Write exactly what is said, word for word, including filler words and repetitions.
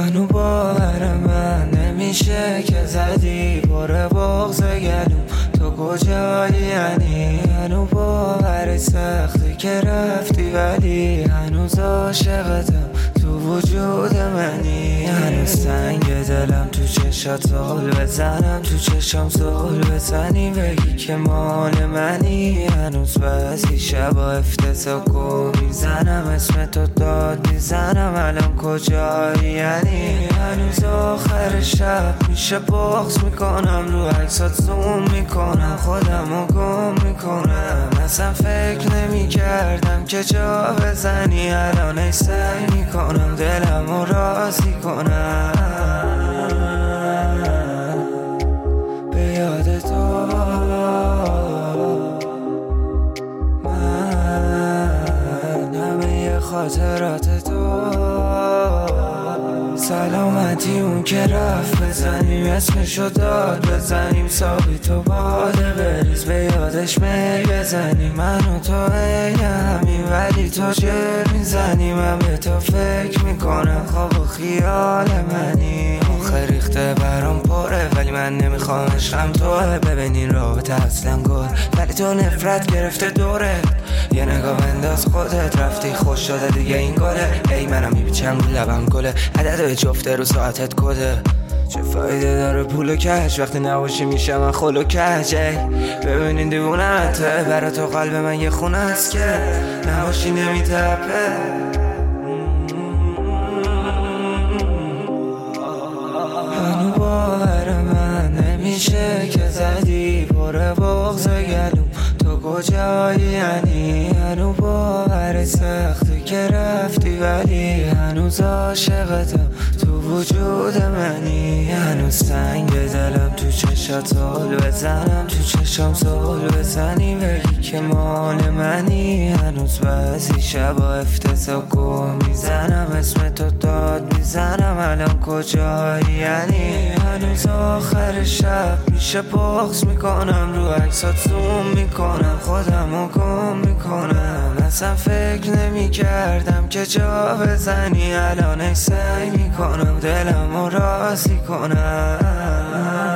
هنو باور من نمیشه که زدی پر بغض گلوم تو کجایی یعنی هنو باور سخته که رفتی ولی هنوز عاشقتم تو وجود منی هنوز سنگ دلم تو چشات زل بزنم تو چشام زل بزنی بگی که مال منی هنوز بعضی شبا افتضاح گم میزنم اسم تو داد میزنم الان کجایی یعنی هنوز آخر شب میشه بغض میکنم رو عکسات زوم میکنم خودمو گم میکنم اصلا فکر نمیکردم که جا بزنی الان ای سعی میکنم دلمو راضی کنم به یاد تو من همه خاطرات تو سلامتی اون که رفت بزنیم اسمشو داد بزنیم سابی تو باده بریز به یادش می بزنیم من و تو عین همین ولی تو چه میزنی من به تو فکر میکنم خواب و خیال منی آخه ریخته برام پره ولی من نمیخوام عشقم توه ببینین رابطه اصلا گل ولی تو نفرت گرفته دوره یه نگاه بنداز خودت رفتی خوش شده دیگه این گله ای منم میبیچم لبم گله عدد جفته رو ساعتت کده چه فایده داره پول و کش وقتی نباشی میشه من خل و کج ببینین دیوونته برا تو قلب من یه خونه است که نباشی نمیتپه هنو باور من نمیشه که زدی پر بغض گلوم تو کجایی یعنی هنو باور سخته که رفتی ولی هنوز عاشقتم تو وجود منی هنوز سنگ دلم تو چشات زل بزنم تو چشام زل بزنی بگی که مال منی هنوز بعضی شبا افتضاح گم میزنم اسم تو داد میزنم الان کجایی یعنی هنوز آخر شب میشه بغض میکنم رو عکسات زوم میکنم خودمو گم میکنم اصلا فکر نمیکردم که جا بزنی الان ای سعی میکنم دلمو راضی کنم